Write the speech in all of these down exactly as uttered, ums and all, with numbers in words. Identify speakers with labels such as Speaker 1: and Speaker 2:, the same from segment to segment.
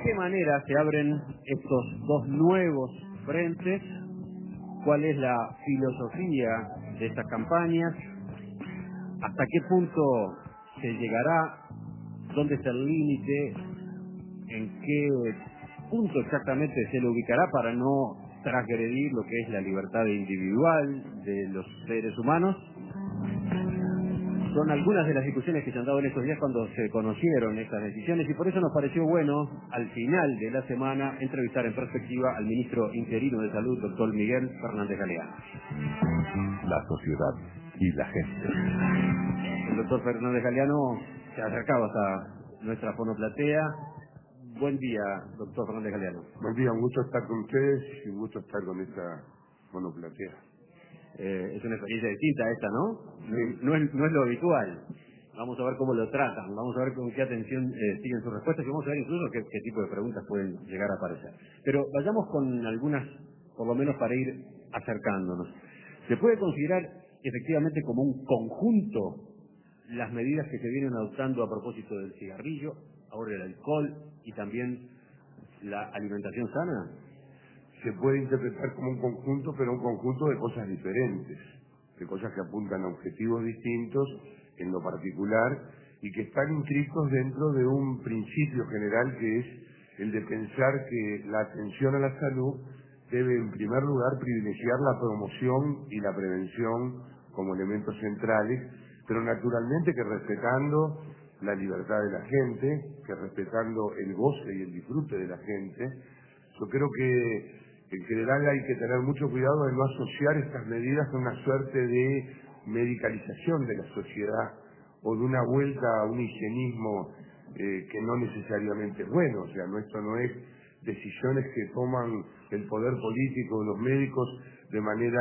Speaker 1: qué manera se abren estos dos nuevos frentes? ¿Cuál es la filosofía de estas campañas? ¿Hasta qué punto se llegará? ¿Dónde está el límite? ¿En qué punto exactamente se lo ubicará para no transgredir lo que es la libertad individual de los seres humanos? Son algunas de las discusiones que se han dado en estos días cuando se conocieron estas decisiones, y por eso nos pareció bueno, al final de la semana, entrevistar en perspectiva al ministro interino de Salud, doctor Miguel Fernández Galeano.
Speaker 2: La sociedad y la gente.
Speaker 1: El doctor Fernández Galeano se ha acercado hasta nuestra fonoplatea. Buen día, doctor Fernández Galeano.
Speaker 3: Buen día, un gusto estar con ustedes y un gusto estar con esta fonoplatea.
Speaker 1: Eh, es una experiencia distinta esta, ¿no?
Speaker 3: Sí.
Speaker 1: No, no, es, no es lo habitual. Vamos a ver cómo lo tratan, vamos a ver con qué atención eh, siguen sus respuestas y vamos a ver incluso qué, qué tipo de preguntas pueden llegar a aparecer. Pero vayamos con algunas, por lo menos para ir acercándonos. ¿Se puede considerar efectivamente como un conjunto las medidas que se vienen adoptando a propósito del cigarrillo, ahora el alcohol y también la alimentación sana?
Speaker 3: Se puede interpretar como un conjunto, pero un conjunto de cosas diferentes, de cosas que apuntan a objetivos distintos en lo particular y que están inscritos dentro de un principio general que es el de pensar que la atención a la salud debe en primer lugar privilegiar la promoción y la prevención como elementos centrales, pero naturalmente que respetando la libertad de la gente, que respetando el goce y el disfrute de la gente. Yo creo que en general hay que tener mucho cuidado de no asociar estas medidas a una suerte de medicalización de la sociedad o de una vuelta a un higienismo eh, que no necesariamente es bueno. O sea, no, esto no es decisiones que toman el poder político, los médicos, de manera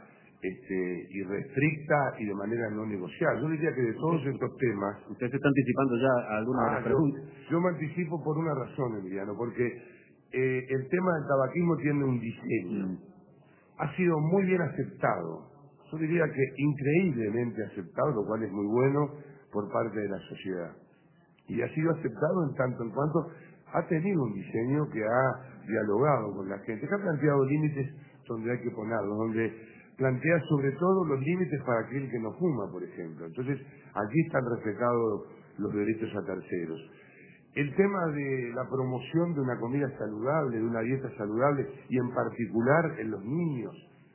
Speaker 3: este, irrestricta y de manera no negociable. Yo diría que de todos estos temas...
Speaker 1: Usted se está anticipando ya a algunas
Speaker 3: ah,
Speaker 1: de las
Speaker 3: yo,
Speaker 1: preguntas.
Speaker 3: yo me anticipo por una razón, Emiliano, porque eh, el tema del tabaquismo tiene un diseño. Mm. Ha sido muy bien aceptado. Yo diría que increíblemente aceptado, lo cual es muy bueno por parte de la sociedad. Y ha sido aceptado en tanto en cuanto ha tenido un diseño que ha dialogado con la gente, que ha planteado límites donde hay que ponerlos, donde plantea sobre todo los límites para aquel que no fuma, por ejemplo. Entonces, allí están respetados los derechos a terceros. El tema de la promoción de una comida saludable, de una dieta saludable, y en particular en los niños,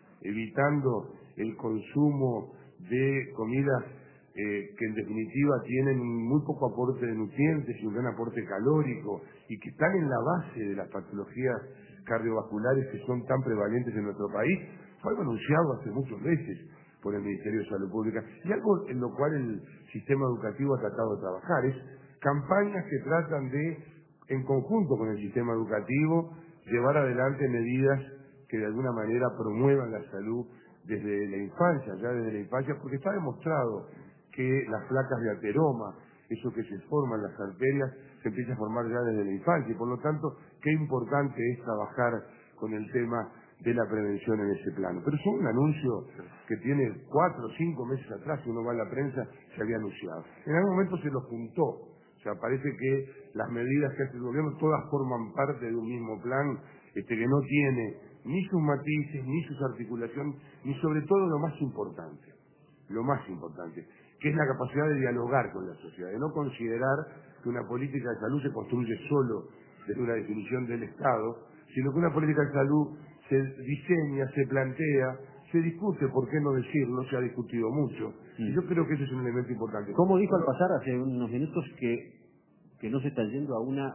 Speaker 3: evitando el consumo de comidas eh, que en definitiva tienen un muy poco aporte de nutrientes y un gran aporte calórico, y que están en la base de las patologías cardiovasculares que son tan prevalentes en nuestro país, fue algo anunciado hace muchos meses por el Ministerio de Salud Pública, y algo en lo cual el sistema educativo ha tratado de trabajar. Es campañas que tratan de, en conjunto con el sistema educativo, llevar adelante medidas que de alguna manera promuevan la salud desde la infancia, ya desde la infancia, porque está demostrado que las placas de ateroma, eso que se forma en las arterias, se empieza a formar ya desde la infancia, y por lo tanto, qué importante es trabajar con el tema de la prevención en ese plano. Pero es un anuncio que tiene cuatro o cinco meses atrás, si uno va a la prensa, se había anunciado. En algún momento se lo juntó. O sea, parece que las medidas que hace el gobierno todas forman parte de un mismo plan este, que no tiene ni sus matices, ni sus articulaciones, ni sobre todo lo más importante, lo más importante, que es la capacidad de dialogar con la sociedad, de no considerar que una política de salud se construye solo desde una definición del Estado, sino que una política de salud se diseña, se plantea, se discute, ¿por qué no decirlo? Se ha discutido mucho. Y yo creo que ese es un elemento importante.
Speaker 1: Como dijo al pasar hace unos minutos que que no se está yendo a una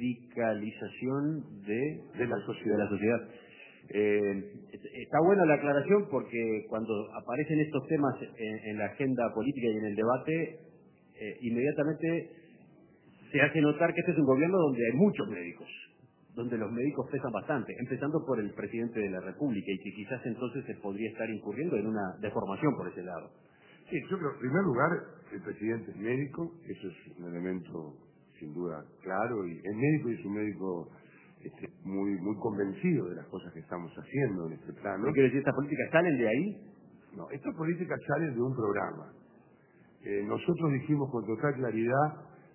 Speaker 1: medicalización de,
Speaker 3: de la sociedad.
Speaker 1: De la sociedad. Eh, está buena la aclaración porque cuando aparecen estos temas en, en la agenda política y en el debate, eh, inmediatamente se hace notar que este es un gobierno donde hay muchos médicos, donde los médicos pesan bastante, empezando por el presidente de la República, y que quizás entonces se podría estar incurriendo en una deformación por ese lado.
Speaker 3: Sí, yo creo, en primer lugar, el presidente es médico, eso es un elemento sin duda claro, y es médico y es un médico este, muy muy convencido de las cosas que estamos haciendo en este plano.
Speaker 1: ¿Qué quiere decir? ¿Estas políticas salen de ahí?
Speaker 3: No, estas políticas salen de un programa. Eh, nosotros dijimos con total claridad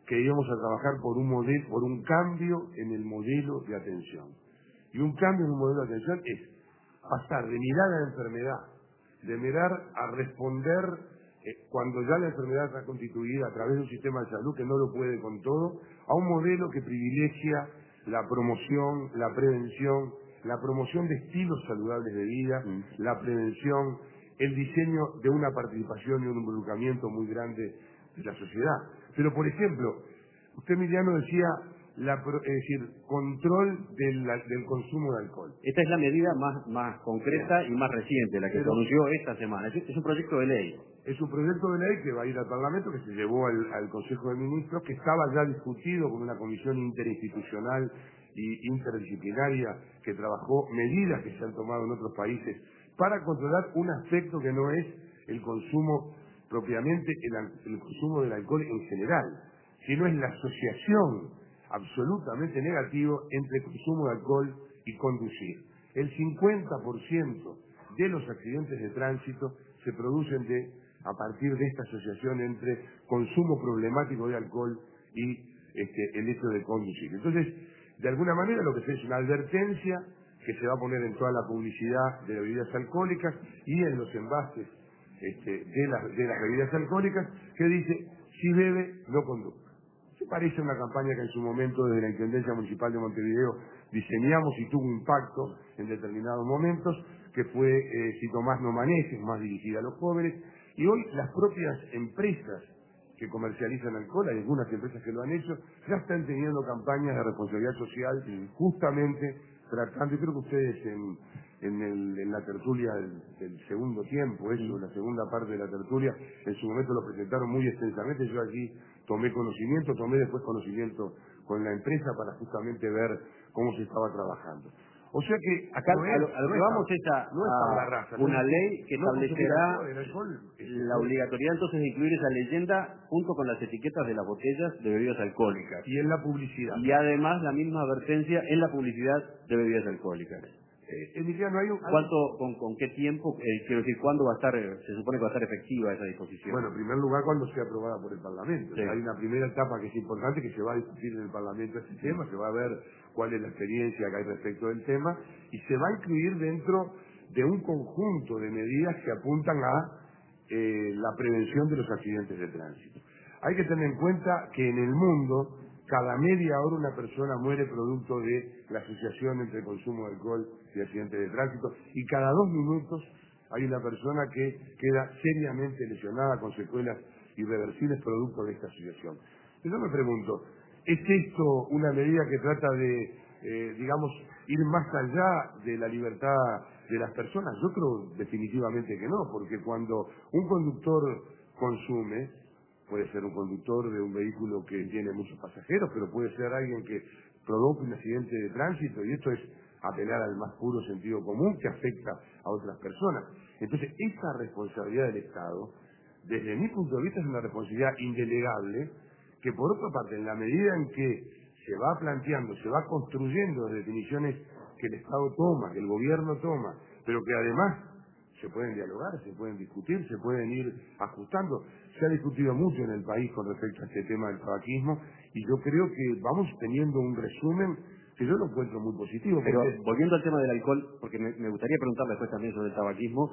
Speaker 3: que íbamos a trabajar por un modelo, por un cambio en el modelo de atención. Y un cambio en el modelo de atención es pasar de mirar a la enfermedad, de mirar a responder eh, cuando ya la enfermedad está constituida a través de un sistema de salud que no lo puede con todo, a un modelo que privilegia la promoción, la prevención, la promoción de estilos saludables de vida, mm. la prevención, el diseño de una participación y un involucramiento muy grande de la sociedad. Pero, por ejemplo, usted, Emiliano, decía, la, es decir, control del, del consumo de alcohol.
Speaker 1: Esta es la medida más, más concreta Bien. y más reciente, la que Pero, se anunció esta semana. Es, es un proyecto de ley.
Speaker 3: Es un proyecto de ley que va a ir al Parlamento, que se llevó al, al Consejo de Ministros, que estaba ya discutido con una comisión interinstitucional y interdisciplinaria que trabajó medidas que se han tomado en otros países para controlar un aspecto que no es el consumo propiamente, el, el consumo del alcohol en general, sino es la asociación absolutamente negativa entre consumo de alcohol y conducir. El cincuenta por ciento de los accidentes de tránsito se producen de, a partir de esta asociación entre consumo problemático de alcohol y este, el hecho de conducir. Entonces, de alguna manera lo que se es una advertencia que se va a poner en toda la publicidad de las bebidas alcohólicas y en los envases este, de, las, de las bebidas alcohólicas, que dice, si bebe, no conduzca. Se parece a una campaña que en su momento desde la Intendencia Municipal de Montevideo diseñamos y tuvo impacto en determinados momentos, que fue eh, Si tomás no manejes, más dirigida a los jóvenes, y hoy las propias empresas que comercializan alcohol, hay algunas empresas que lo han hecho, ya están teniendo campañas de responsabilidad social, justamente tratando, y creo que ustedes en, en, el, en la tertulia del, del segundo tiempo, eso, la segunda parte de la tertulia, en su momento lo presentaron muy extensamente, yo allí tomé conocimiento, tomé después conocimiento con la empresa para justamente ver cómo se estaba trabajando. O sea que
Speaker 1: acá
Speaker 3: no es,
Speaker 1: a lo, a lo que
Speaker 3: no
Speaker 1: vamos
Speaker 3: es,
Speaker 1: es a,
Speaker 3: no es
Speaker 1: a
Speaker 3: para la raza,
Speaker 1: una
Speaker 3: no,
Speaker 1: ley que
Speaker 3: no
Speaker 1: establecerá
Speaker 3: el alcohol,
Speaker 1: la obligatoriedad entonces de incluir esa leyenda junto con las etiquetas de las botellas de bebidas alcohólicas.
Speaker 3: Y en la publicidad.
Speaker 1: Y además la misma advertencia en la publicidad de bebidas alcohólicas.
Speaker 3: Eh, Emiliano, hay un...
Speaker 1: ¿Cuánto, con, con qué tiempo, eh, quiero decir, cuándo va a estar, eh, se supone que va a estar efectiva esa disposición?
Speaker 3: Bueno, en primer lugar, cuando sea aprobada por el Parlamento.
Speaker 1: Sí.
Speaker 3: Hay una primera etapa que es importante, que se va a discutir en el Parlamento este tema, se va a ver cuál es la experiencia que hay respecto del tema, y se va a incluir dentro de un conjunto de medidas que apuntan a eh, la prevención de los accidentes de tránsito. Hay que tener en cuenta que en el mundo, cada media hora una persona muere producto de la asociación entre consumo de alcohol y accidentes de tránsito, y cada dos minutos hay una persona que queda seriamente lesionada con secuelas irreversibles producto de esta asociación. Y yo me pregunto, ¿es esto una medida que trata de, eh, digamos, ir más allá de la libertad de las personas? Yo creo definitivamente que no, porque cuando un conductor consume, puede ser un conductor de un vehículo que tiene muchos pasajeros, pero puede ser alguien que provoca un accidente de tránsito, y esto es apelar al más puro sentido común que afecta a otras personas. Entonces, esa responsabilidad del Estado, desde mi punto de vista, es una responsabilidad indelegable, que por otra parte, en la medida en que se va planteando, se va construyendo las definiciones que el Estado toma, que el gobierno toma, pero que además se pueden dialogar, se pueden discutir, se pueden ir ajustando. Se ha discutido mucho en el país con respecto a este tema del tabaquismo, y yo creo que vamos teniendo un resumen que yo lo encuentro muy positivo.
Speaker 1: Pero
Speaker 3: porque...
Speaker 1: volviendo al tema del alcohol, porque me, me gustaría preguntarle después también sobre el tabaquismo,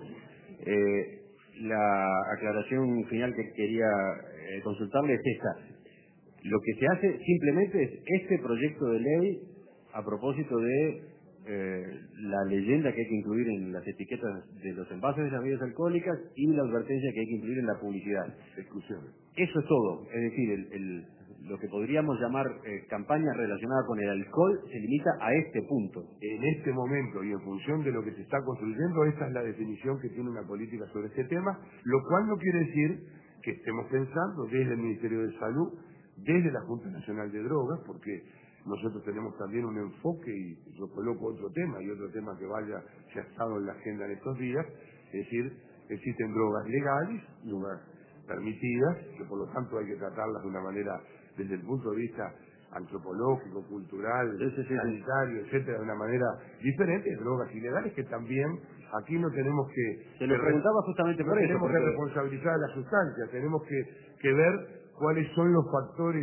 Speaker 1: eh, la aclaración final que quería eh, consultarle es esta. Lo que se hace simplemente es este proyecto de ley a propósito de eh, la leyenda que hay que incluir en las etiquetas de los envases de las bebidas alcohólicas y la advertencia que hay que incluir en la publicidad.
Speaker 3: Exclusiones.
Speaker 1: Eso es todo. Es decir, el, el, lo que podríamos llamar eh, campaña relacionada con el alcohol se limita a este punto.
Speaker 3: En este momento y en función de lo que se está construyendo, esta es la definición que tiene una política sobre este tema, lo cual no quiere decir que estemos pensando desde el Ministerio de Salud, desde la Junta Nacional de Drogas, porque nosotros tenemos también un enfoque, y yo coloco otro tema, y otro tema que vaya, se ha estado en la agenda en estos días, es decir, existen drogas legales, drogas permitidas, que por lo tanto hay que tratarlas de una manera, desde el punto de vista antropológico, cultural,
Speaker 1: Sí, sí, sí,
Speaker 3: sanitario, etcétera, de una manera diferente, drogas ilegales que también aquí no tenemos que...
Speaker 1: Se lo
Speaker 3: que
Speaker 1: preguntaba justamente
Speaker 3: no
Speaker 1: por eso.
Speaker 3: tenemos
Speaker 1: porque...
Speaker 3: que responsabilizar a la sustancia, tenemos que, que ver cuáles son los factores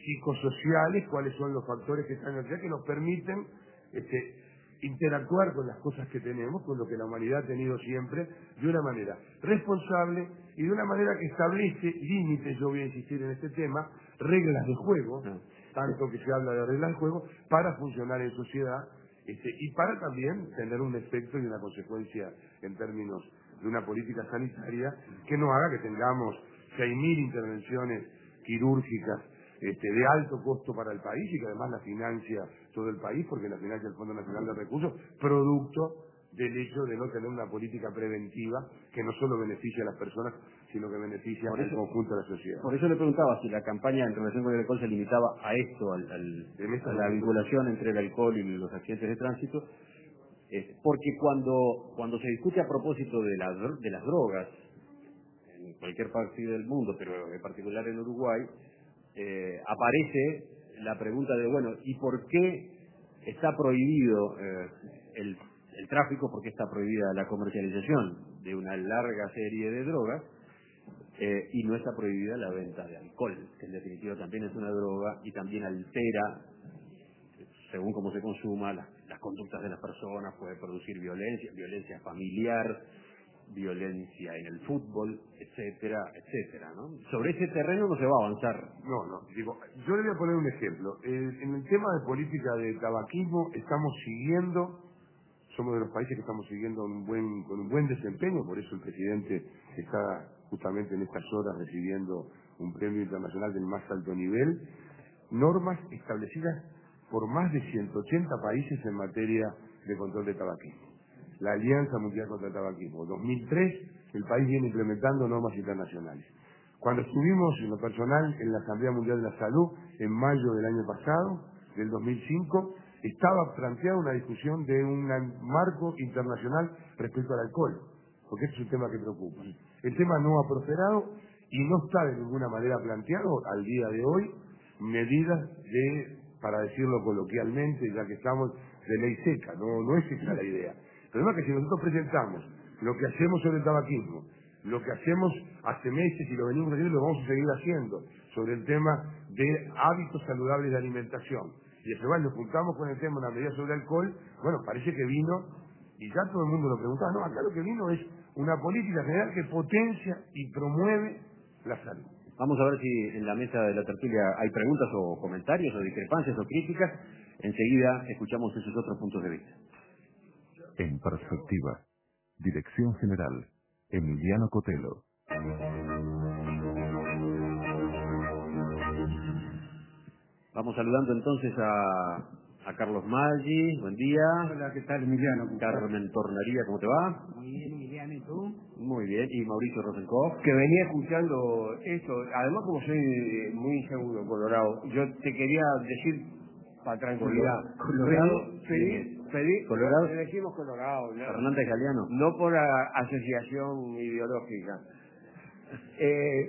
Speaker 3: psicosociales, cuáles son los factores que están acá que nos permiten este, interactuar con las cosas que tenemos, con lo que la humanidad ha tenido siempre, de una manera responsable y de una manera que establece límites, yo voy a insistir en este tema, reglas de juego, tanto que se habla de reglas de juego, para funcionar en sociedad este, y para también tener un efecto y una consecuencia en términos de una política sanitaria que no haga que tengamos seis mil intervenciones quirúrgicas este, de alto costo para el país y que además la financia todo el país, porque la financia el Fondo Nacional de Recursos, producto del hecho de no tener una política preventiva que no solo beneficia a las personas, sino que beneficia al conjunto de la sociedad.
Speaker 1: Por eso le preguntaba si la campaña en relación con el alcohol se limitaba a esto, al, al, a la vinculación entre el alcohol y los accidentes de tránsito, eh, porque cuando cuando se discute a propósito de, la, de las drogas, en cualquier parte del mundo, pero en particular en Uruguay, eh, aparece la pregunta de, bueno, ¿y por qué está prohibido eh, el, el tráfico? ¿Por qué está prohibida la comercialización de una larga serie de drogas? Eh, y no está prohibida la venta de alcohol, que en definitiva también es una droga y también altera, según cómo se consuma, las, las conductas de las personas, puede producir violencia, violencia familiar, violencia en el fútbol, etcétera, etcétera, ¿no? Sobre ese terreno no se va a avanzar.
Speaker 3: No, no, digo, yo le voy a poner un ejemplo. Eh, en el tema de política de tabaquismo estamos siguiendo, somos de los países que estamos siguiendo un buen, con un buen desempeño, por eso el presidente está justamente en estas horas recibiendo un premio internacional del más alto nivel, normas establecidas por más de ciento ochenta países en materia de control de tabaquismo. La Alianza Mundial contra el Tabaquismo. dos mil tres, el país viene implementando normas internacionales. Cuando estuvimos en lo personal en la Asamblea Mundial de la Salud, en mayo del año pasado, del dos mil cinco, estaba planteada una discusión de un marco internacional respecto al alcohol, porque este es un tema que preocupa. El tema no ha prosperado y no está de ninguna manera planteado al día de hoy medidas de, para decirlo coloquialmente, ya que estamos, de ley seca, no, no es esa la idea. El problema es que si nosotros presentamos lo que hacemos sobre el tabaquismo, lo que hacemos hace meses y lo venimos haciendo y lo vamos a seguir haciendo sobre el tema de hábitos saludables de alimentación, y después nos juntamos con el tema de una medida sobre alcohol, bueno, parece que vino, y ya todo el mundo lo preguntaba, no, acá lo que vino es una política general que potencia y promueve la salud.
Speaker 1: Vamos a ver si en la mesa de la tertulia hay preguntas o comentarios o discrepancias o críticas. Enseguida escuchamos esos otros puntos de vista.
Speaker 2: En perspectiva. Dirección General. Emiliano Cotelo.
Speaker 1: Vamos saludando entonces a, a Carlos Maggi. Buen día.
Speaker 4: Hola, ¿qué tal, Emiliano?
Speaker 1: Carmen Tornaría, ¿cómo te va?
Speaker 4: Muy bien, Emiliano, ¿y tú?
Speaker 1: Muy bien. Y Mauricio Rosenkopf.
Speaker 4: Que venía escuchando esto. Además, como soy eh, muy inseguro, colorado, yo te quería decir, para tranquilidad,
Speaker 1: Colorado.
Speaker 4: pedí, pedí,
Speaker 1: Colorado.
Speaker 4: le decimos colorado, ¿no?
Speaker 1: Fernández Galeano.
Speaker 4: No por a- asociación ideológica. Eh,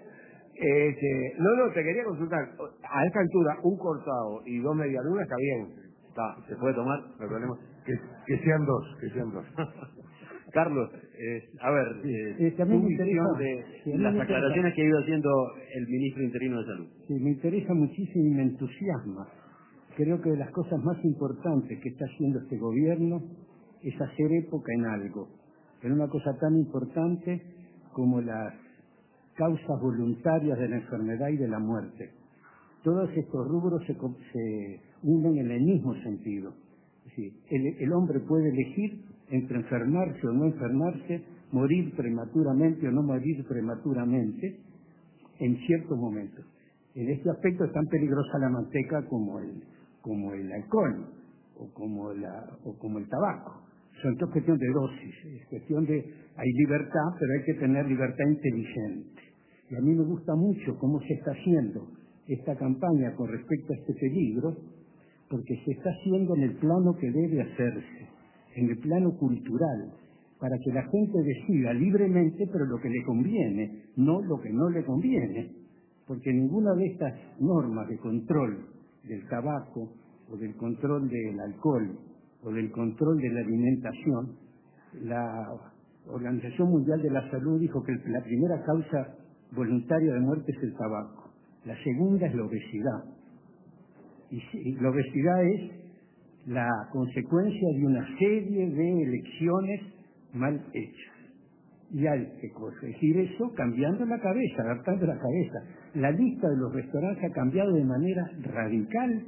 Speaker 4: este, no, no, te quería consultar. A esta altura, un cortado y dos medialunas está bien.
Speaker 1: Está, se puede tomar, no hay problema.
Speaker 3: Que, que sean dos, que sean dos.
Speaker 1: Carlos, eh, a ver, eh,
Speaker 5: Eh, también
Speaker 1: tu
Speaker 5: me
Speaker 1: visión
Speaker 5: interesa-
Speaker 1: de
Speaker 5: sí, a mí
Speaker 1: las
Speaker 5: me
Speaker 1: aclaraciones
Speaker 5: interesa-
Speaker 1: que ha ido haciendo el ministro interino de Salud.
Speaker 5: Sí, me interesa muchísimo y me entusiasma. Creo que de las cosas más importantes que está haciendo este gobierno es hacer época en algo, en una cosa tan importante como las causas voluntarias de la enfermedad y de la muerte. Todos estos rubros se, co- se unen en el mismo sentido. Es decir, el, el hombre puede elegir entre enfermarse o no enfermarse, morir prematuramente o no morir prematuramente en ciertos momentos. En este aspecto es tan peligrosa la manteca como el, como el alcohol o como, la, o como el tabaco. Son dos cuestiones de dosis, es cuestión de, hay libertad, pero hay que tener libertad inteligente. Y a mí me gusta mucho cómo se está haciendo esta campaña con respecto a este peligro, porque se está haciendo en el plano que debe hacerse, en el plano cultural, para que la gente decida libremente, pero lo que le conviene, no lo que no le conviene, porque ninguna de estas normas de control del tabaco o del control del alcohol o del control de la alimentación, la Organización Mundial de la Salud dijo que la primera causa voluntaria de muerte es el tabaco. La segunda es la obesidad. Y, y la obesidad es la consecuencia de una serie de elecciones mal hechas. Y hay que corregir eso cambiando la cabeza, adaptando la cabeza. La lista de los restaurantes ha cambiado de manera radical.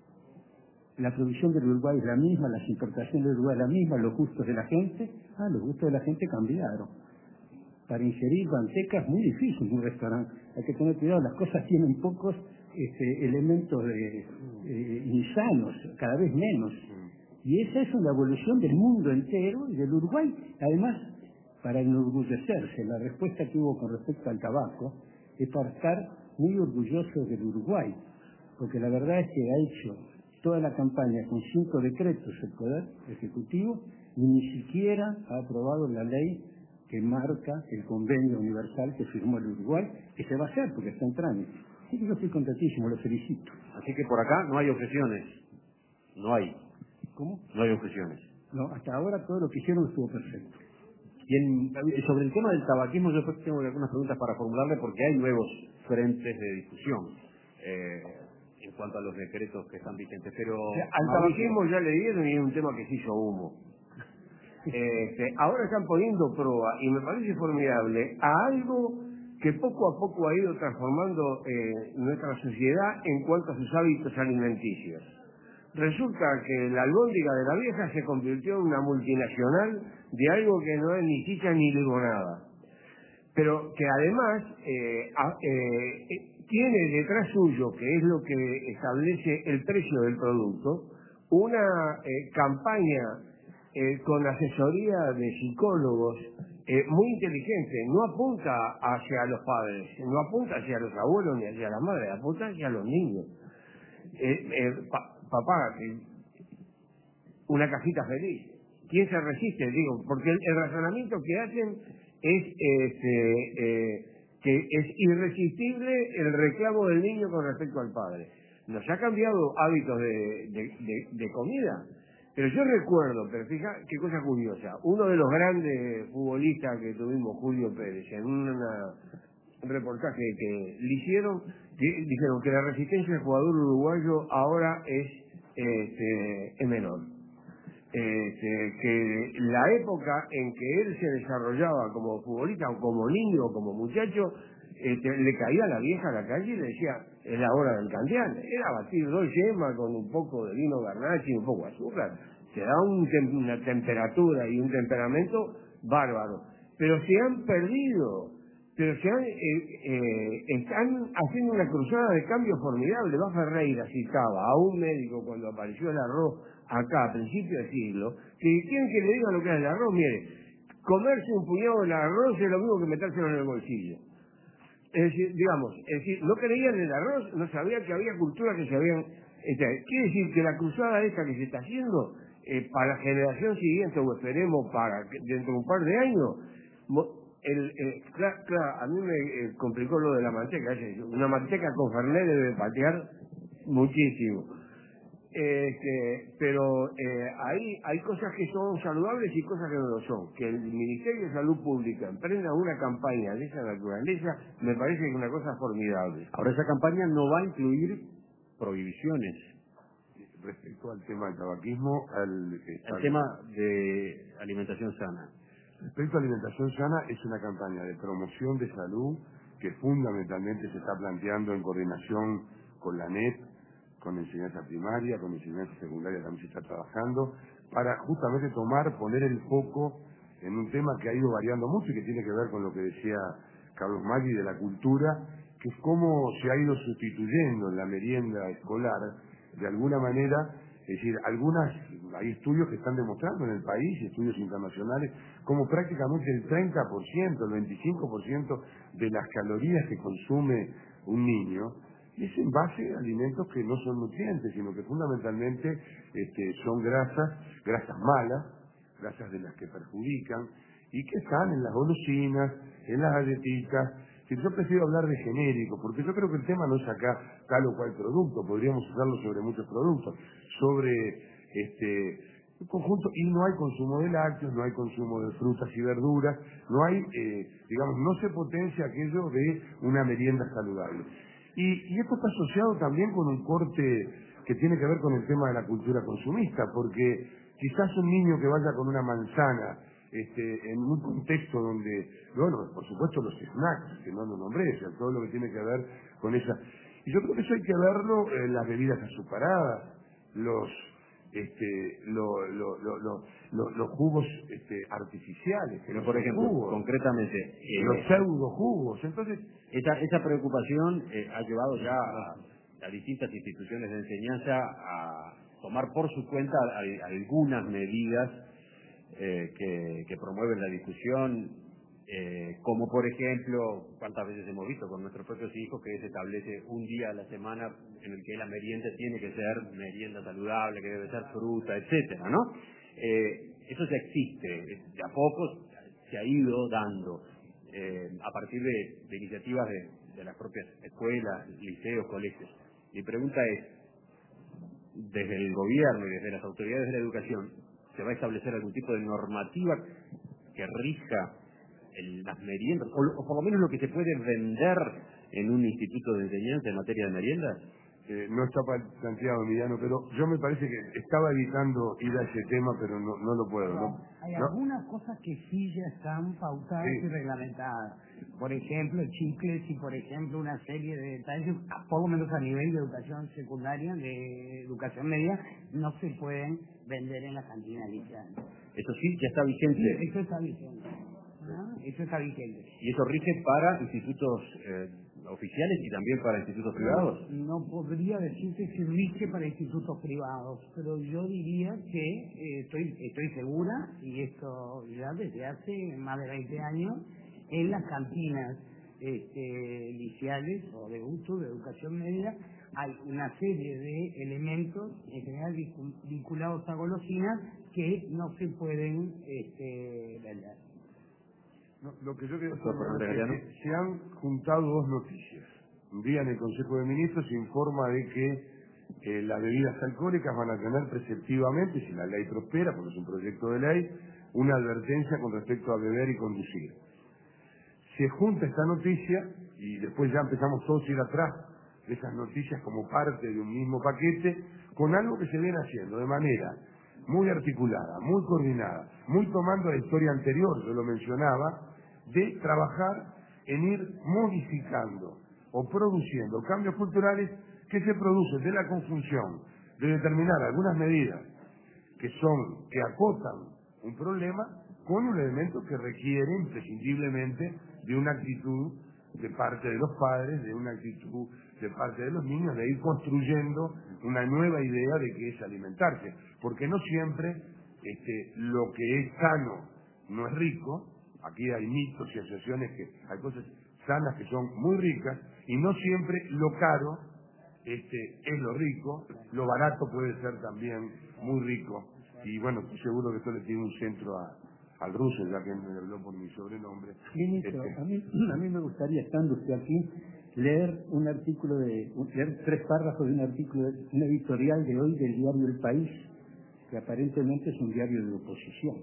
Speaker 5: La producción del Uruguay es la misma, las importaciones del Uruguay es la misma, los gustos de la gente, ah, los gustos de la gente cambiaron. Para ingerir manteca es muy difícil en un restaurante, hay que tener cuidado, las cosas tienen pocos este, elementos de, eh, insanos, cada vez menos. Y esa es una evolución del mundo entero y del Uruguay. Además, para enorgullecerse, la respuesta que hubo con respecto al tabaco es para estar muy orgulloso del Uruguay, porque la verdad es que ha hecho toda la campaña con cinco decretos el Poder Ejecutivo y ni siquiera ha aprobado la ley que marca el convenio universal que firmó el Uruguay, que se va a hacer porque está en trámite. Así que yo estoy contentísimo, lo felicito.
Speaker 1: Así que por acá no hay objeciones. No hay.
Speaker 5: ¿Cómo?
Speaker 1: No hay objeciones.
Speaker 5: No, hasta ahora todo lo que hicieron estuvo perfecto.
Speaker 1: Y en, sobre el tema del tabaquismo, yo tengo algunas preguntas para formularle porque hay nuevos frentes de discusión eh, en cuanto a los decretos que están vigentes. Pero
Speaker 4: o sea, al tabaquismo ya le dieron y es un tema que se hizo humo. Este, ahora están poniendo prueba, y me parece formidable, a algo que poco a poco ha ido transformando eh, nuestra sociedad en cuanto a sus hábitos alimenticios. Resulta que la albóndiga de la vieja se convirtió en una multinacional de algo que no es ni chicha ni limonada, pero que además eh, a, eh, tiene detrás suyo, que es lo que establece el precio del producto, una eh, campaña eh, con asesoría de psicólogos eh, muy inteligente. No apunta hacia los padres, no apunta hacia los abuelos ni hacia las madres, apunta hacia los niños. Eh, eh, pa, papá, eh, una cajita feliz. ¿Quién se resiste? Digo, porque el, el razonamiento que hacen es este, eh, que es irresistible el reclamo del niño con respecto al padre. Nos ha cambiado hábitos de, de, de, de comida, pero yo recuerdo, pero fija qué cosa curiosa, uno de los grandes futbolistas que tuvimos, Julio Pérez, en una, un reportaje que le hicieron, que dijeron que la resistencia del jugador uruguayo ahora es, este, es menor. Este, que la época en que él se desarrollaba como futbolista o como niño o como muchacho, este, le caía a la vieja a la calle y le decía, es la hora del candial. Era batir dos yemas con un poco de vino garnache y un poco de azúcar. Se da un tem una temperatura y un temperamento bárbaro. Pero se han perdido, pero se han, eh, eh, están haciendo una cruzada de cambio formidable. Va Ferreira citaba a un médico cuando apareció el arroz acá a principios del siglo, que quieren que le diga lo que es el arroz. Mire, comerse un puñado de arroz es lo mismo que metérselo en el bolsillo. Es decir, digamos, es decir, no creían en el arroz, no sabían que había culturas que se habían... Este, quiere decir que la cruzada esta que se está haciendo, eh, para la generación siguiente, o esperemos para que, dentro de un par de años, el, eh, claro, claro, a mí me eh, complicó lo de la manteca. Una manteca con Fernet debe patear muchísimo. Este, pero eh, ahí hay cosas que son saludables y cosas que no lo son. Que el Ministerio de Salud Pública emprenda una campaña de esa naturaleza me parece que es una cosa formidable.
Speaker 1: Ahora, esa campaña no va a incluir prohibiciones.
Speaker 3: Respecto al tema del tabaquismo, al
Speaker 1: el tema de alimentación sana.
Speaker 3: Respecto a alimentación sana, es una campaña de promoción de salud que fundamentalmente se está planteando en coordinación con la N E P, con enseñanza primaria, con enseñanza secundaria también se está trabajando, para justamente tomar, poner el foco en un tema que ha ido variando mucho y que tiene que ver con lo que decía Carlos Maggi de la cultura, que es cómo se ha ido sustituyendo en la merienda escolar, de alguna manera, es decir, algunas, hay estudios que están demostrando en el país, estudios internacionales, como prácticamente el treinta por ciento, el veinticinco por ciento de las calorías que consume un niño, es en base a alimentos que no son nutrientes, sino que fundamentalmente este, son grasas, grasas malas, grasas de las que perjudican, y que están en las golosinas, en las galletitas. Si yo prefiero hablar de genérico, porque yo creo que el tema no es acá tal o cual producto, podríamos usarlo sobre muchos productos, sobre este conjunto, y no hay consumo de lácteos, no hay consumo de frutas y verduras, no hay, eh, digamos, no se potencia aquello de una merienda saludable. Y, y esto está asociado también con un corte que tiene que ver con el tema de la cultura consumista, porque quizás un niño que vaya con una manzana este, en un contexto donde, bueno, por supuesto los snacks, que no lo nombré, o sea, todo lo que tiene que ver con esa... Y yo creo que eso hay que verlo en las bebidas azucaradas, los este lo, lo, lo, lo, lo, los jugos este, artificiales, que
Speaker 1: Pero
Speaker 3: no
Speaker 1: por
Speaker 3: son
Speaker 1: ejemplo,
Speaker 3: jugos,
Speaker 1: concretamente, eh,
Speaker 3: los pseudo jugos. Entonces,
Speaker 1: esa, esa preocupación eh, ha llevado ya a, a distintas instituciones de enseñanza a tomar por su cuenta a, a algunas medidas eh, que, que promueven la discusión, eh, como por ejemplo, cuántas veces hemos visto con nuestros propios hijos que se establece un día a la semana en el que la merienda tiene que ser merienda saludable, que debe ser fruta, etcétera, ¿no? Eh, eso ya existe, de a poco se ha ido dando eh, a partir de, de iniciativas de, de las propias escuelas, liceos, colegios. Mi pregunta es, desde el gobierno y desde las autoridades de la educación, ¿se va a establecer algún tipo de normativa que rija el, las meriendas, o, o por lo menos lo que se puede vender en un instituto de enseñanza en materia de meriendas?
Speaker 3: eh, no está planteado, Emiliano, pero yo me parece que estaba evitando ir a ese tema, pero no, no lo puedo, ¿no?
Speaker 6: Hay
Speaker 3: ¿No?
Speaker 6: algunas cosas que sí ya están pautadas
Speaker 3: Sí.
Speaker 6: y reglamentadas. Por ejemplo, chicles y, por ejemplo, una serie de detalles, a- por lo menos a nivel de educación secundaria, de educación media, no se pueden vender en la cantina liceal.
Speaker 1: Eso sí, ya está
Speaker 6: Sí,
Speaker 1: vigente.
Speaker 6: eso está vigente. ¿no? Eso está vigente.
Speaker 1: Y eso rige para institutos eh, oficiales y también para institutos privados.
Speaker 6: No, no podría decirte si rige para institutos privados, pero yo diría que eh, estoy, estoy segura, y esto ya desde hace más de veinte años, en las cantinas este, liceales o de uso de educación media hay una serie de elementos, en general vincu- vinculados a golosinas, que no se pueden este, vender.
Speaker 3: No, lo que yo quiero
Speaker 1: Doctor
Speaker 3: decir
Speaker 1: Fernández
Speaker 3: es
Speaker 1: Galeano.
Speaker 3: que se han juntado dos noticias. Un día en el Consejo de Ministros se informa de que eh, las bebidas alcohólicas van a tener preceptivamente, si la ley prospera, porque es un proyecto de ley, una advertencia con respecto a beber y conducir. Se junta esta noticia y después ya empezamos todos a ir atrás de esas noticias como parte de un mismo paquete, con algo que se viene haciendo de manera muy articulada, muy coordinada, muy tomando la historia anterior, yo lo mencionaba, de trabajar en ir modificando o produciendo cambios culturales que se producen de la conjunción de determinar algunas medidas que son, que acotan un problema con un elemento que requiere imprescindiblemente de una actitud de parte de los padres, de una actitud de parte de los niños, de ir construyendo una nueva idea de qué es alimentarse, porque no siempre este, lo que es sano no es rico. Aquí hay mitos y asociaciones que hay cosas sanas que son muy ricas, y no siempre lo caro este, es lo rico, lo barato puede ser también muy rico. Y bueno, estoy seguro que esto le tiene un centro a, al ruso, ya que me habló por mi sobrenombre.
Speaker 5: Ministro,
Speaker 3: Este,
Speaker 5: a mí, a mí me gustaría, estando usted aquí, leer un artículo de, leer tres párrafos de un artículo, de, un editorial de hoy del diario El País, que aparentemente es un diario de oposición,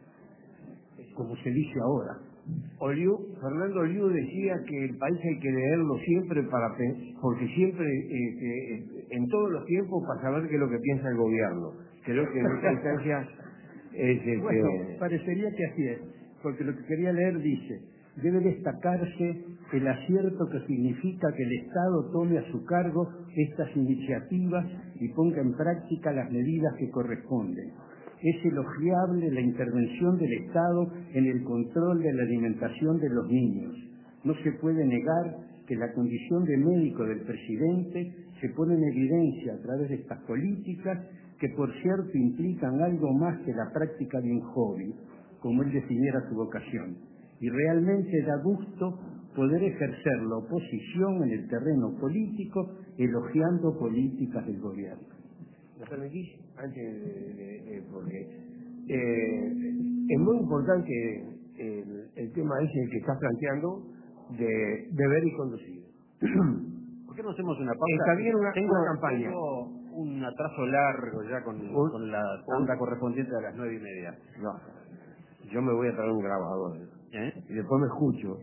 Speaker 5: como se dice ahora.
Speaker 4: Oliu, Fernando Oliu decía que el país hay que leerlo siempre para pe- porque siempre este, en todos los tiempos para saber qué es lo que piensa el gobierno. Creo que en esta instancia es este,
Speaker 5: Bueno, parecería que así es, porque lo que quería leer dice: debe destacarse el acierto que significa que el Estado tome a su cargo estas iniciativas y ponga en práctica las medidas que corresponden. Es elogiable la intervención del Estado en el control de la alimentación de los niños. No se puede negar que la condición de médico del presidente se pone en evidencia a través de estas políticas, que por cierto implican algo más que la práctica de un hobby, como él definiera su vocación. Y realmente da gusto poder ejercer la oposición en el terreno político, elogiando políticas del gobierno.
Speaker 4: ¿me permitís? Antes de, de- de- porque eh, es muy importante el, el tema ese que estás planteando de beber y conducir.
Speaker 1: ¿Por qué no hacemos una pausa?
Speaker 4: Está bien una-
Speaker 1: tengo,
Speaker 4: una campaña.
Speaker 1: Tengo un atraso largo ya con,
Speaker 4: Un-
Speaker 1: con la tanda correspondiente a las nueve y media.
Speaker 4: No, yo me voy a traer un grabador
Speaker 1: ¿Eh?
Speaker 4: y después me escucho.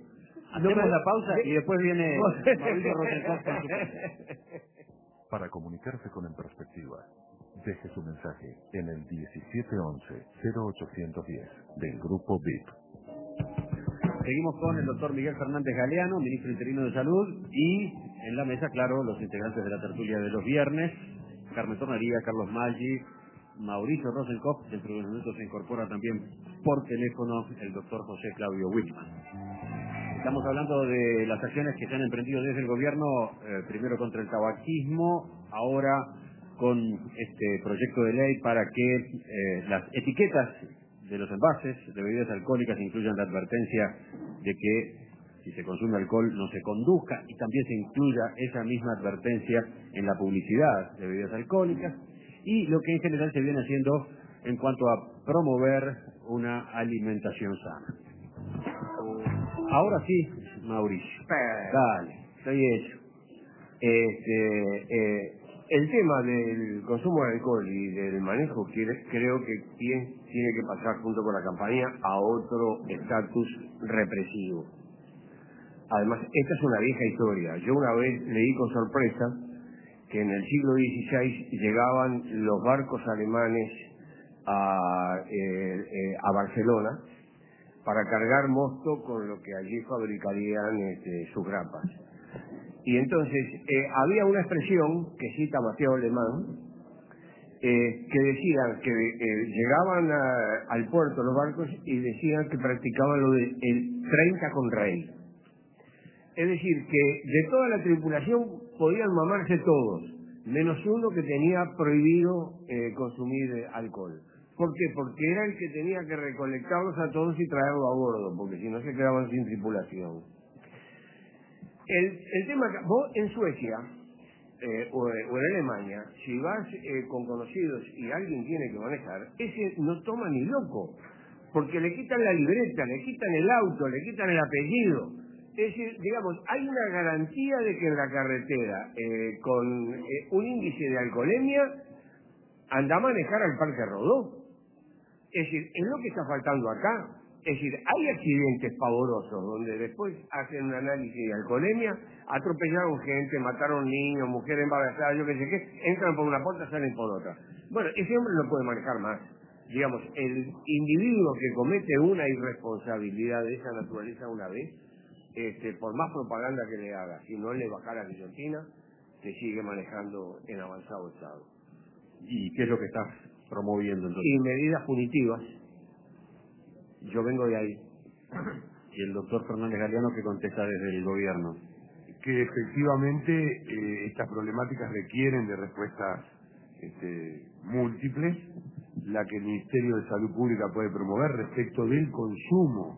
Speaker 1: Hacemos
Speaker 4: no me...
Speaker 1: la pausa y después viene Mauricio Rosencoff con su pregunta.
Speaker 2: Para comunicarse con En Perspectiva, deje su mensaje en el diecisiete once cero ochocientos diez del Grupo V I P.
Speaker 1: Seguimos con el doctor Miguel Fernández Galeano, ministro interino de Salud, y en la mesa, claro, los integrantes de la tertulia de los viernes, Carmen Tornería, Carlos Maggi, Mauricio Rosencoff. Dentro de unos minutos se incorpora también por teléfono el doctor José Claudio Wittmann. Estamos hablando de las acciones que se han emprendido desde el gobierno, eh, primero contra el tabaquismo, ahora con este proyecto de ley para que eh, las etiquetas de los envases de bebidas alcohólicas incluyan la advertencia de que si se consume alcohol no se conduzca, y también se incluya esa misma advertencia en la publicidad de bebidas alcohólicas, y lo que en general se viene haciendo en cuanto a promover una alimentación sana. Ahora sí, Mauricio.
Speaker 4: Dale, estoy hecho. Este, eh, el tema del consumo de alcohol y del manejo quiere- creo que tiene, tiene que pasar junto con la campaña a otro estatus represivo. Además, esta es una vieja historia. Yo una vez leí con sorpresa que en el siglo dieciséis llegaban los barcos alemanes a, eh, eh, a Barcelona para cargar mosto con lo que allí fabricarían este, sus grapas. Y entonces eh, había una expresión que cita Mateo Alemán, eh, que decían que eh, llegaban a, al puerto los barcos y decían que practicaban lo del treinta con rey. Es decir, que de toda la tripulación podían mamarse todos, menos uno que tenía prohibido eh, consumir eh, alcohol. ¿Por qué? Porque era el que tenía que recolectarlos a todos y traerlos a bordo, porque si no se quedaban sin tripulación. El, el tema, vos en Suecia eh, o, o en Alemania, si vas eh, con conocidos y alguien tiene que manejar, ese no toma ni loco, porque le quitan la libreta, le quitan el auto, le quitan el apellido. Es decir, digamos, hay una garantía de que en la carretera, eh, con eh, un índice de alcoholemia, anda a manejar al Parque Rodó. Es decir, es lo que está faltando acá. Es decir, hay accidentes pavorosos donde después hacen un análisis de alcoholemia, atropellaron gente, mataron niños, mujeres embarazadas, yo qué sé qué, entran por una puerta, salen por otra. Bueno, ese hombre no puede manejar más. Digamos, el individuo que comete una irresponsabilidad de esa naturaleza una vez, este, por más propaganda que le haga, si no le baja la guillotina, se sigue manejando en avanzado estado.
Speaker 1: ¿Y qué es lo que estás promoviendo entonces?
Speaker 4: Y medidas punitivas. Yo vengo de ahí.
Speaker 1: Y el doctor Fernández Galeano, que contesta desde el gobierno.
Speaker 3: Que efectivamente eh, estas problemáticas requieren de respuestas este, múltiples, la que el Ministerio de Salud Pública puede promover respecto del consumo,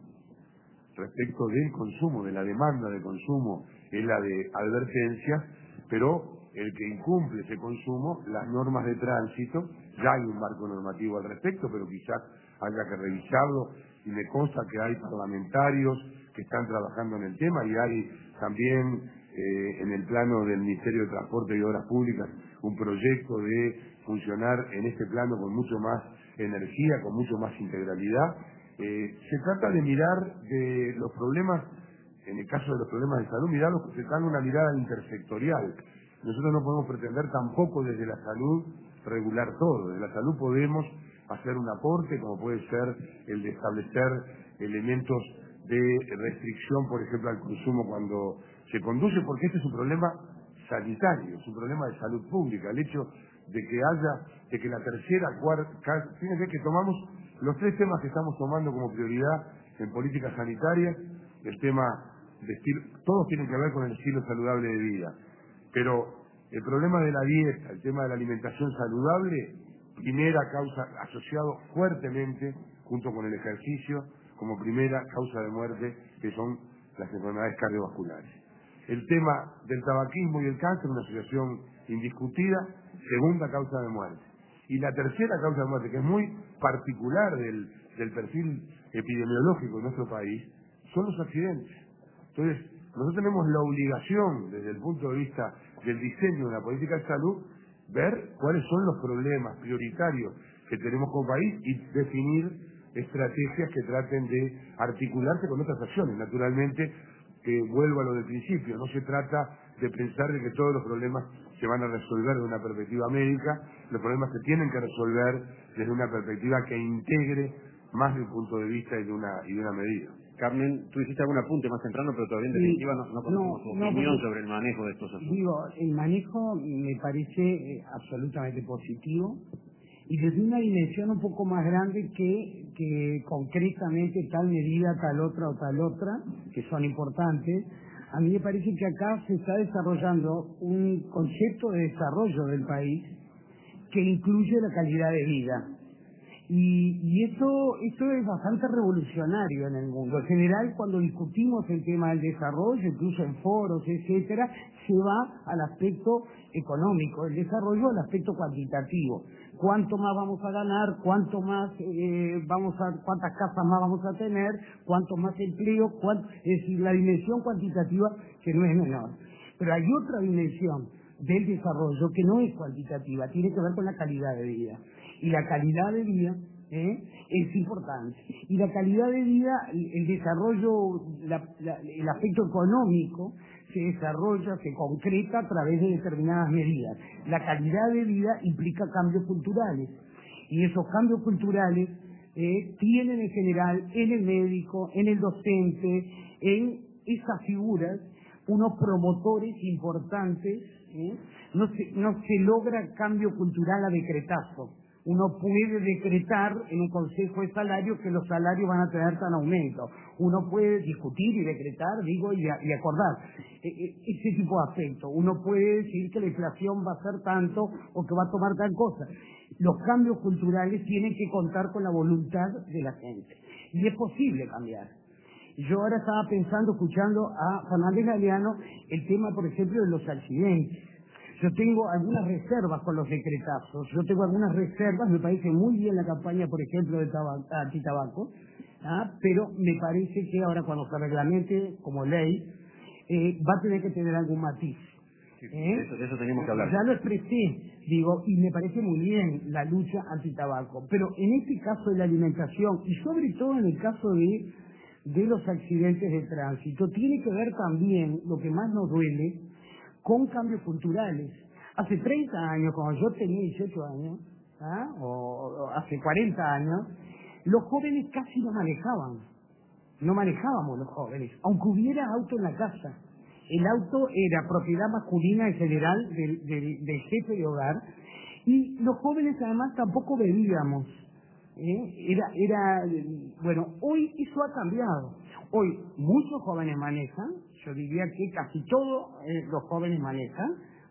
Speaker 3: respecto del consumo, de la demanda de consumo, es la de advertencias, pero el que incumple ese consumo, las normas de tránsito, ya hay un marco normativo al respecto, pero quizás haya que revisarlo, y me consta que hay parlamentarios que están trabajando en el tema, y hay también eh, en el plano del Ministerio de Transporte y Obras Públicas un proyecto de funcionar en este plano con mucho más energía, con mucho más integralidad. Eh, se trata de mirar de los problemas, en el caso de los problemas de salud, mirarlos, se trata de una mirada intersectorial. Nosotros no podemos pretender tampoco desde la salud regular todo. Desde la salud podemos hacer un aporte, como puede ser el de establecer elementos de restricción, por ejemplo, al consumo cuando se conduce, porque este es un problema sanitario, es un problema de salud pública. El hecho de que haya, de que la tercera, cuarta, fíjense que tomamos los tres temas que estamos tomando como prioridad en política sanitaria, el tema de estilo, todos tienen que ver con el estilo saludable de vida, pero el problema de la dieta, el tema de la alimentación saludable, primera causa, asociado fuertemente, junto con el ejercicio, como primera causa de muerte, que son las enfermedades cardiovasculares. El tema del tabaquismo y el cáncer, una asociación indiscutida, segunda causa de muerte. Y la tercera causa de muerte, que es muy particular del, del perfil epidemiológico de nuestro país, son los accidentes. Entonces, nosotros tenemos la obligación, desde el punto de vista del diseño de la política de salud, ver cuáles son los problemas prioritarios que tenemos como país y definir estrategias que traten de articularse con otras acciones. Naturalmente, que vuelvo a lo del principio, no se trata de pensar de que todos los problemas se van a resolver desde una perspectiva médica, los problemas se tienen que resolver desde una perspectiva que integre más de un punto de vista y de una, y de una medida.
Speaker 1: Carmen, tú hiciste algún apunte más temprano, pero todavía en
Speaker 6: Sí.
Speaker 1: definitiva no, no conocemos
Speaker 6: No,
Speaker 1: tu
Speaker 6: no,
Speaker 1: opinión
Speaker 6: porque-
Speaker 1: sobre el manejo de estos asuntos.
Speaker 6: Digo, el manejo me parece eh, absolutamente positivo y desde una dimensión un poco más grande que, que concretamente tal medida, tal otra o tal otra, que son importantes. A mí me parece que acá se está desarrollando un concepto de desarrollo del país que incluye la calidad de vida. Y, y eso, eso es bastante revolucionario en el mundo. En general, cuando discutimos el tema del desarrollo, incluso en foros, etcétera, se va al aspecto económico, el desarrollo al aspecto cuantitativo. Cuánto más vamos a ganar, cuánto más eh, vamos a, cuántas casas más vamos a tener, cuánto más empleo, cuánto, es decir, la dimensión cuantitativa que no es menor. Pero hay otra dimensión del desarrollo que no es cuantitativa, tiene que ver con la calidad de vida. Y la calidad de vida ¿eh? es importante. Y la calidad de vida, el desarrollo, la, la, el aspecto económico se desarrolla, se concreta a través de determinadas medidas. La calidad de vida implica cambios culturales. Y esos cambios culturales eh, tienen en general en el médico, en el docente, en esas figuras, unos promotores importantes. ¿eh? No se, no se logra cambio cultural a decretazo. Uno puede decretar en un consejo de salario que los salarios van a tener tan aumento. Uno puede discutir y decretar, digo, y, a, y acordar e, e, ese tipo de aspectos. Uno puede decir que la inflación va a ser tanto o que va a tomar tal cosa. Los cambios culturales tienen que contar con la voluntad de la gente. Y es posible cambiar. Yo ahora estaba pensando, escuchando a Fernández Galeano, el tema, por ejemplo, de los accidentes. Yo tengo algunas reservas con los decretazos, yo tengo algunas reservas, me parece muy bien la campaña, por ejemplo, de tabac, antitabaco, ¿ah? Pero me parece que ahora cuando se reglamente como ley, eh, va a tener que tener algún matiz.
Speaker 1: Sí,
Speaker 6: ¿eh?
Speaker 1: de, eso, de eso teníamos que hablar.
Speaker 6: Ya lo expresé, digo, y me parece muy bien la lucha antitabaco, pero en este caso de la alimentación, y sobre todo en el caso de, de los accidentes de tránsito, tiene que ver también, lo que más nos duele, con cambios culturales. Hace treinta años, cuando yo tenía dieciocho años, ¿ah? o, o hace cuarenta años, los jóvenes casi no manejaban. No manejábamos los jóvenes, aunque hubiera auto en la casa. El auto era propiedad masculina en general del, del, del jefe de hogar, y los jóvenes además tampoco bebíamos. ¿eh? Era, era, bueno, hoy eso ha cambiado. Hoy muchos jóvenes manejan, yo diría que casi todos eh, los jóvenes manejan,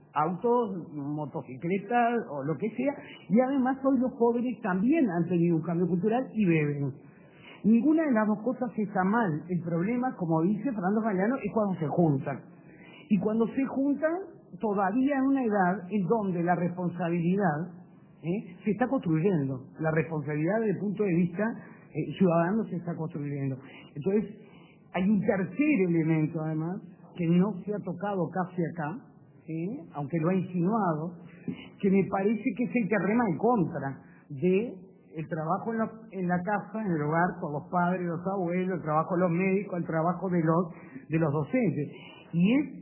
Speaker 6: autos, motocicletas o lo que sea, y además hoy los jóvenes también han tenido un cambio cultural y beben. Ninguna de las dos cosas está mal. El problema, como dice Fernando Galeano, es cuando se juntan. Y cuando se juntan, todavía en una edad en donde la responsabilidad ¿eh? se está construyendo. La responsabilidad desde el punto de vista eh, ciudadano se está construyendo. Entonces, hay un tercer elemento, además, que no se ha tocado casi acá, ¿sí? aunque lo ha insinuado, que me parece que es el que rema en contra de el trabajo en la, en la casa, en el hogar, con los padres, los abuelos, el trabajo de los médicos, el trabajo de los, de los docentes. Y es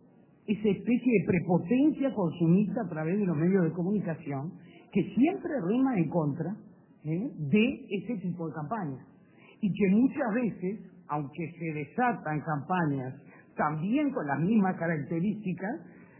Speaker 6: esa especie de prepotencia consumista a través de los medios de comunicación que siempre rema en contra ¿eh? de ese tipo de campañas. Y que muchas veces, aunque se desatan campañas también con las mismas características,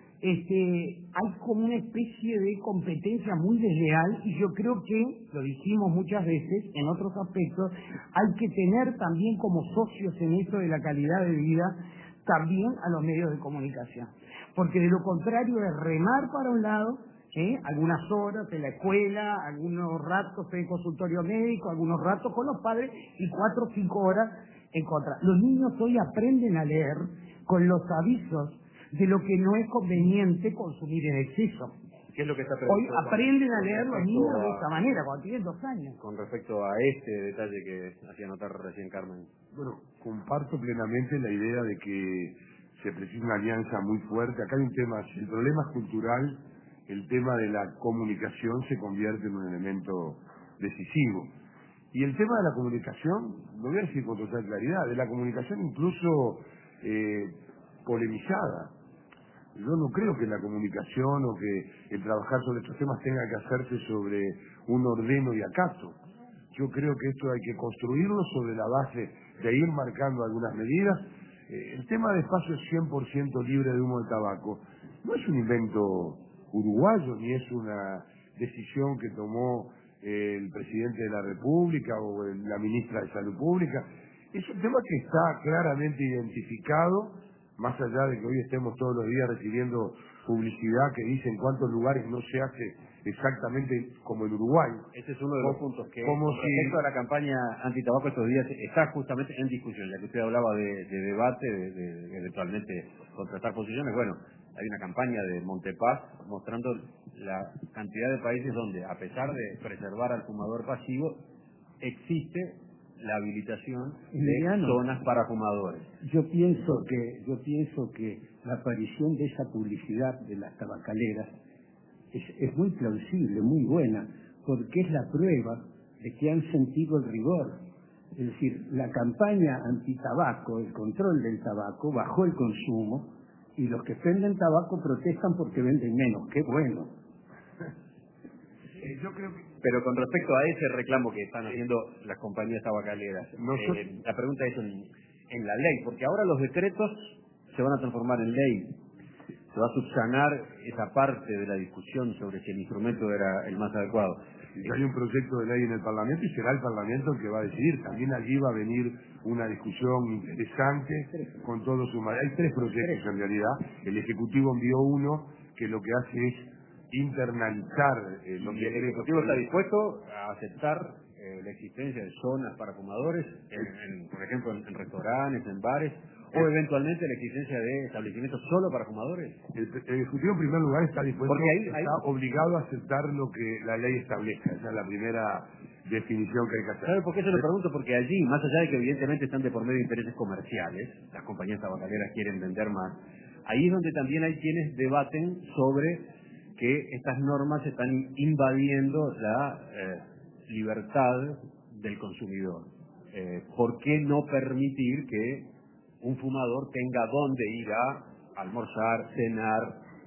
Speaker 6: este, hay como una especie de competencia muy desleal, y yo creo que, lo dijimos muchas veces en otros aspectos, hay que tener también como socios en esto de la calidad de vida también a los medios de comunicación. Porque de lo contrario es remar para un lado, ¿eh? algunas horas en la escuela, algunos ratos en consultorio médico, algunos ratos con los padres y cuatro o cinco horas en contra. Los niños hoy aprenden a leer con los avisos de lo que no es conveniente consumir en exceso.
Speaker 1: ¿Qué es lo que está
Speaker 6: Hoy
Speaker 1: previsto
Speaker 6: aprenden
Speaker 1: con,
Speaker 6: a leer
Speaker 1: con
Speaker 6: los niños
Speaker 1: a,
Speaker 6: de esta manera, cuando tienen dos años.
Speaker 1: Con respecto a este detalle que hacía notar recién Carmen.
Speaker 3: Bueno, comparto plenamente la idea de que se precisa una alianza muy fuerte. Acá hay un tema, si el problema es cultural, el tema de la comunicación se convierte en un elemento decisivo. Y el tema de la comunicación, lo voy a decir con total claridad, de la comunicación incluso eh, polemizada. Yo no creo que la comunicación o que el trabajar sobre estos temas tenga que hacerse sobre un ordeno y acato. Yo creo que esto hay que construirlo sobre la base de ir marcando algunas medidas. Eh, el tema de espacios cien por ciento libre de humo de tabaco no es un invento uruguayo, ni es una decisión que tomó eh, el presidente de la República o el, la ministra de Salud Pública. Es un tema que está claramente identificado, más allá de que hoy estemos todos los días recibiendo publicidad que dice en cuántos lugares no se hace exactamente como en Uruguay.
Speaker 1: Ese es uno de los puntos que,
Speaker 3: como
Speaker 1: con
Speaker 3: si...
Speaker 1: respecto a la campaña antitabaco estos días, está justamente en discusión, ya que usted hablaba de, de debate, de, de, de eventualmente contrastar posiciones. Bueno, hay una campaña de Montepaz mostrando la cantidad de países donde, a pesar de preservar al fumador pasivo, existe la habilitación
Speaker 5: Emiliano,
Speaker 1: de zonas para fumadores.
Speaker 5: Yo pienso que yo pienso que la aparición de esa publicidad de las tabacaleras es, es muy plausible, muy buena, porque es la prueba de que han sentido el rigor. Es decir, la campaña antitabaco, el control del tabaco, bajó el consumo y los que venden tabaco protestan porque venden menos. ¡Qué bueno!
Speaker 3: Eh, yo creo que
Speaker 1: Pero con respecto a ese reclamo que están haciendo las compañías tabacaleras,
Speaker 3: Nosotros...
Speaker 1: eh, la pregunta es en, en la ley, porque ahora los decretos se van a transformar en ley. Se va a subsanar esa parte de la discusión sobre si el instrumento era el más adecuado.
Speaker 3: Y hay un proyecto de ley en el Parlamento y será el Parlamento el que va a decidir. También allí va a venir una discusión interesante con todos sus... Hay tres proyectos en realidad. El Ejecutivo envió uno que lo que hace es internalizar el,
Speaker 1: Donde el Ejecutivo está dispuesto a aceptar eh, la existencia de zonas para fumadores, en, en, por ejemplo, en, en restaurantes, en bares, o eventualmente la existencia de establecimientos solo para fumadores.
Speaker 3: El, el Ejecutivo en primer lugar está dispuesto,
Speaker 1: Porque ahí-
Speaker 3: está
Speaker 1: ahí-
Speaker 3: obligado a aceptar lo que la ley establezca. Esa es la primera definición que hay que hacer.
Speaker 1: ¿Sabe por qué se lo pregunto? Porque allí, más allá de que evidentemente están de por medio intereses comerciales, las compañías tabacaleras quieren vender más, ahí es donde también hay quienes debaten sobre que estas normas están invadiendo la eh, libertad del consumidor. Eh, ¿Por qué no permitir que un fumador tenga dónde ir a almorzar, cenar,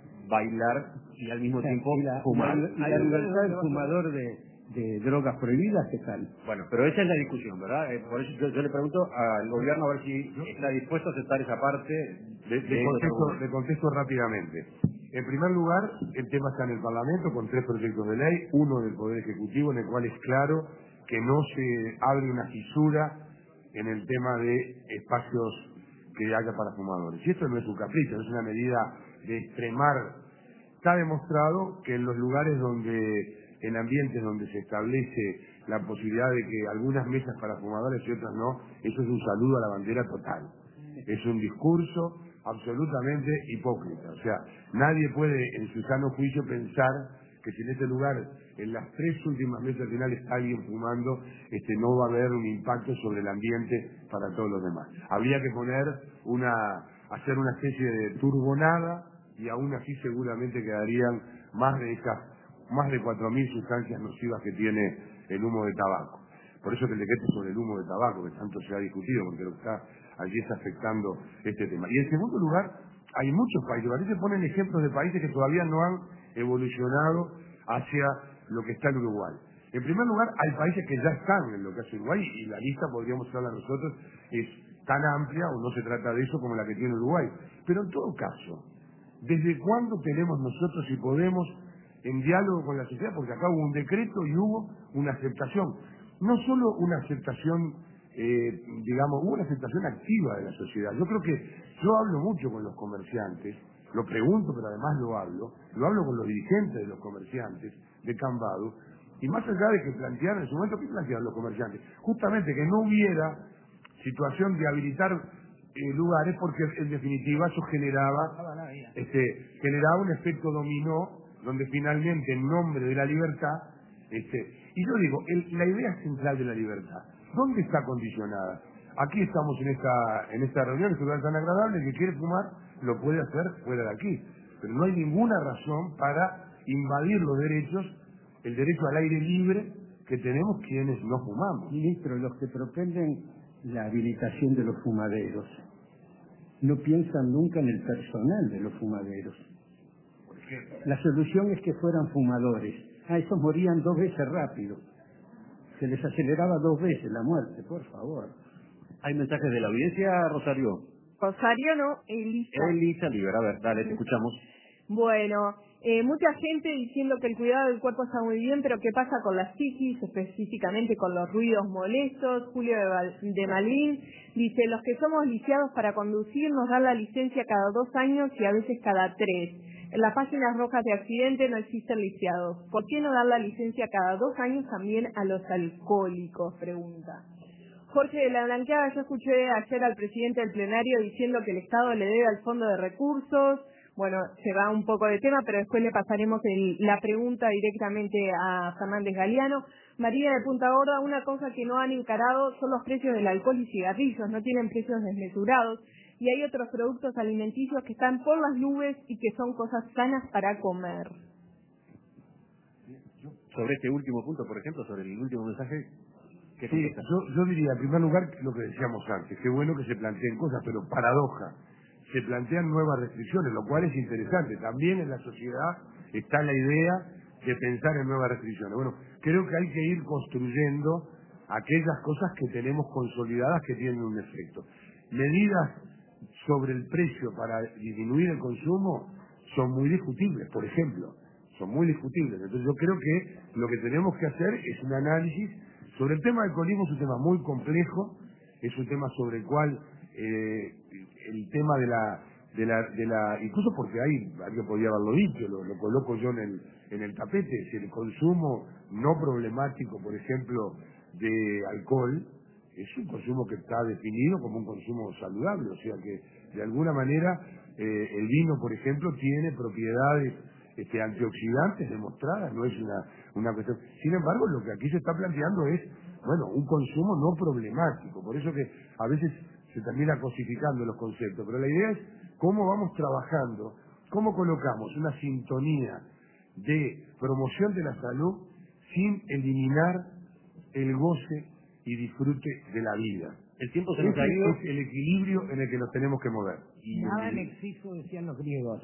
Speaker 1: bailar y al mismo tiempo
Speaker 5: Y la,
Speaker 1: fumar?
Speaker 5: y la, y la libertad del fumador de, de drogas prohibidas, ¿qué tal?
Speaker 1: Bueno, pero esa es la discusión, ¿verdad? Eh, por eso yo, yo le pregunto al gobierno a ver si está dispuesto a aceptar esa parte
Speaker 3: De,
Speaker 1: de,
Speaker 3: de
Speaker 1: esos
Speaker 3: contesto,
Speaker 1: argumentos.
Speaker 3: de contesto rápidamente. En primer lugar, el tema está en el Parlamento con tres proyectos de ley, uno del Poder Ejecutivo en el cual es claro que no se abre una fisura en el tema de espacios que haya para fumadores. Y esto no es un capricho, es una medida de extremar. Está demostrado que en los lugares donde, en ambientes donde se establece la posibilidad de que algunas mesas para fumadores y otras no, eso es un saludo a la bandera total. Es un discurso absolutamente hipócrita. O sea, nadie puede en su sano juicio pensar que si en este lugar, en las tres últimas mesas finales, está alguien fumando, este, no va a haber un impacto sobre el ambiente para todos los demás. Habría que poner una, hacer una especie de turbonada y aún así seguramente quedarían más de esas, más de cuatro mil sustancias nocivas que tiene el humo de tabaco. Por eso que el decreto sobre el humo de tabaco, que tanto se ha discutido, porque lo que está allí está afectando este tema. Y en segundo lugar, hay muchos países, a veces ponen ejemplos de países que todavía no han evolucionado hacia lo que está en Uruguay. En primer lugar, hay países que ya están en lo que hace Uruguay, y la lista, podríamos hablar nosotros, es tan amplia, o no se trata de eso, como la que tiene Uruguay. Pero en todo caso, ¿desde cuándo tenemos nosotros y podemos, en diálogo con la sociedad, porque acá hubo un decreto y hubo una aceptación, no solo una aceptación, eh, digamos, hubo una aceptación activa de la sociedad. Yo creo que yo hablo mucho con los comerciantes, lo pregunto, pero además lo hablo, lo hablo con los dirigentes de los comerciantes de Cambado, y más allá de que plantearon en su momento, ¿qué plantearon los comerciantes? Justamente que no hubiera situación de habilitar eh, lugares, porque en definitiva eso generaba, este, generaba un efecto dominó, donde finalmente, en nombre de la libertad, este, y yo digo, el, la idea central de la libertad, ¿dónde está condicionada? Aquí estamos en esta en esta reunión, este lugar tan agradable, el que quiere fumar lo puede hacer fuera de aquí, pero no hay ninguna razón para invadir los derechos, el derecho al aire libre que tenemos quienes no fumamos.
Speaker 5: Ministro, los que propenden la habilitación de los fumaderos, no piensan nunca en el personal de los fumaderos. La solución es que fueran fumadores. Ah, esos morían dos veces rápido. Se les aceleraba dos veces la muerte, por favor.
Speaker 1: ¿Hay mensajes de la audiencia, Rosario?
Speaker 7: Rosario no, Elisa.
Speaker 1: Elisa Libera, a ver, dale, te escuchamos.
Speaker 7: Bueno, eh, mucha gente diciendo que el cuidado del cuerpo está muy bien, pero ¿qué pasa con la psiquis, específicamente con los ruidos molestos? Julio de, Val de Malín dice, los que somos lisiados para conducir nos dan la licencia cada dos años y a veces cada tres. En las páginas rojas de accidente no existen lisiados. ¿Por qué no dar la licencia cada dos años también a los alcohólicos? Pregunta. Jorge de la Blanqueada, yo escuché ayer al presidente del plenario diciendo que el Estado le debe al Fondo de Recursos. Bueno, se va un poco de tema, pero después le pasaremos el, la pregunta directamente a Fernández Galeano. María de Punta Gorda, una cosa que no han encarado son los precios del alcohol y cigarrillos, no tienen precios desmesurados. Y hay otros productos alimenticios que están por las nubes y que son cosas sanas para comer.
Speaker 1: Sobre este último punto, por ejemplo, sobre el último mensaje, ¿qué
Speaker 3: sí,
Speaker 1: contesta?
Speaker 3: yo, yo diría, en primer lugar, lo que decíamos antes, qué bueno que se planteen cosas, pero paradoja, se plantean nuevas restricciones, lo cual es interesante. También en la sociedad está la idea de pensar en nuevas restricciones. Bueno, creo que hay que ir construyendo aquellas cosas que tenemos consolidadas que tienen un efecto. Medidas sobre el precio para disminuir el consumo son muy discutibles, por ejemplo, son muy discutibles. Entonces yo creo que lo que tenemos que hacer es un análisis sobre el tema del alcoholismo. Es un tema muy complejo, es un tema sobre el cual eh, el tema de la, de la, de la, incluso porque hay, alguien podría haberlo dicho, lo, lo coloco yo en el, en el tapete, si el consumo no problemático, por ejemplo, de alcohol, es un consumo que está definido como un consumo saludable, o sea que de alguna manera eh, el vino, por ejemplo, tiene propiedades este, antioxidantes demostradas, no es una, una cuestión. Sin embargo, lo que aquí se está planteando es, bueno, un consumo no problemático, por eso que a veces se termina cosificando los conceptos, pero la idea es cómo vamos trabajando, cómo colocamos una sintonía de promoción de la salud sin eliminar el goce y disfrute de la vida.
Speaker 1: El tiempo se nos ha ido.
Speaker 3: Es el equilibrio en el que nos tenemos que mover.
Speaker 5: Y nada en exceso, decían los griegos.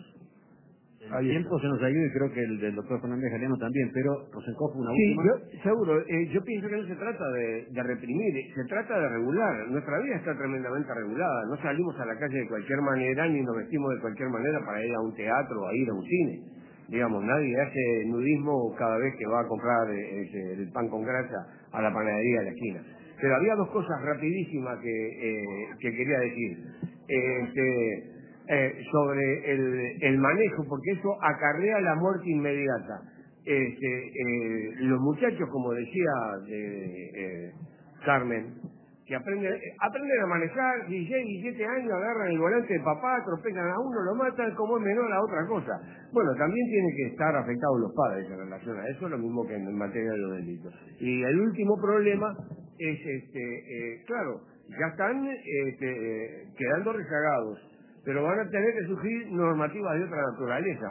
Speaker 1: El tiempo se nos ha ido y creo que el del doctor Fernández Galeano también, pero Rosenkopf, una
Speaker 4: sí,
Speaker 1: última.
Speaker 4: Yo, seguro, eh, yo pienso que no se trata de, de reprimir, se trata de regular. Nuestra vida está tremendamente regulada. No salimos a la calle de cualquier manera ni nos vestimos de cualquier manera para ir a un teatro o a ir a un cine. Digamos, nadie hace nudismo cada vez que va a comprar eh, el pan con grasa a la panadería de la esquina. Pero había dos cosas rapidísimas que, eh, que quería decir. Eh, este, eh, sobre el, el manejo, porque eso acarrea la muerte inmediata. Este, eh, los muchachos, como decía eh, eh, Carmen, que aprenden, aprenden a manejar, dieciséis, diecisiete años, agarran el volante de papá, atropellan a uno, lo matan, como es menor a otra cosa. Bueno, también tienen que estar afectados los padres en relación a eso, lo mismo que en materia de los delitos. Y el último problema es, este, eh, claro, ya están este, quedando rezagados, pero van a tener que surgir normativas de otra naturaleza.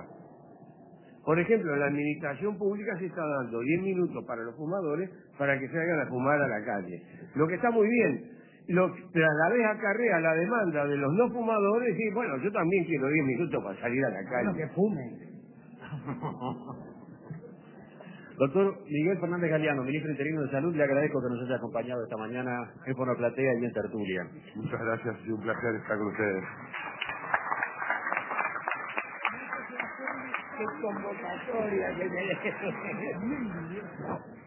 Speaker 4: Por ejemplo, en la administración pública se está dando diez minutos para los fumadores para que salgan a fumar a la calle. Lo que está muy bien, lo, pero a la vez acarrea la demanda de los no fumadores y bueno, yo también quiero diez minutos para salir a la calle.
Speaker 6: Bueno, que fumen.
Speaker 1: Doctor Miguel Fernández Galeano, ministro interino de Salud, le agradezco que nos haya acompañado esta mañana en Fonoplatea y en Tertulia.
Speaker 3: Muchas gracias, es un placer estar con ustedes.
Speaker 6: Qué convocatoria que me